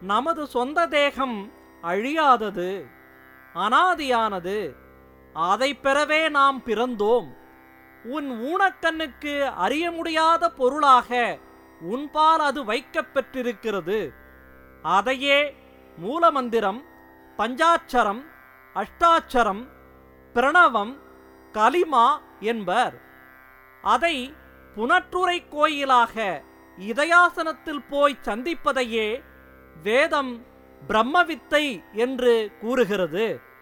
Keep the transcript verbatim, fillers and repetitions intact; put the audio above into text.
நமது சொந்த தேகம் அழியாதது, அனாதியானது. அதை பெறவே நாம் பிறந்தோம். உன் ஊனக்கண்ணுக்கு அறிய முடியாத பொருளாக உன்பால் அது வைக்கப் பெற்றிருக்கிறது. அதையே மூலமந்திரம், பஞ்சாட்சரம், அஷ்டாட்சரம், பிரணவம், கலிமா என்பர். அதை புனற்றுரை கோயிலாக இதயாசனத்தில் போய் சந்திப்பதையே வேதம் பிரம்மவித்தை என்று கூறுகிறது.